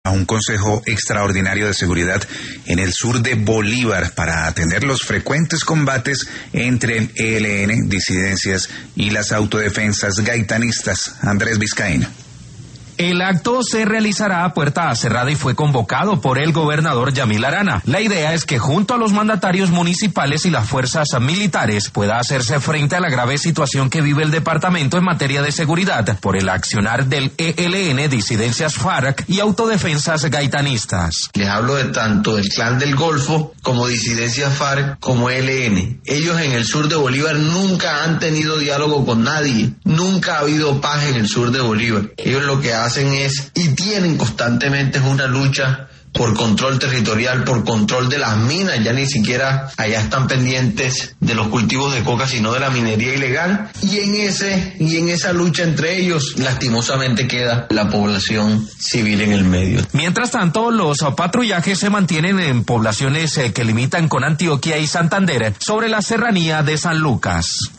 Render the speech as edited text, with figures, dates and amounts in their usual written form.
a un Consejo Extraordinario de Seguridad en el sur de Bolívar para atender los frecuentes combates entre el ELN, disidencias y las autodefensas gaitanistas. Andrés Vizcaíno. El acto se realizará a puerta cerrada y fue convocado por el gobernador Yamil Arana. La idea es que junto a los mandatarios municipales y las fuerzas militares pueda hacerse frente a la grave situación que vive el departamento en materia de seguridad por el accionar del ELN, disidencias FARC y autodefensas gaitanistas. Les hablo de tanto del Clan del Golfo como disidencias FARC como ELN. Ellos en el sur de Bolívar nunca han tenido diálogo con nadie. Nunca ha habido paz en el sur de Bolívar. Ellos lo que hacen es, y tienen constantemente, es una lucha por control territorial, por control de las minas. Ya ni siquiera allá están pendientes de los cultivos de coca, sino de la minería ilegal. Y en esa lucha entre ellos, lastimosamente queda la población civil en el medio. Mientras tanto, los patrullajes se mantienen en poblaciones que limitan con Antioquia y Santander sobre la serranía de San Lucas.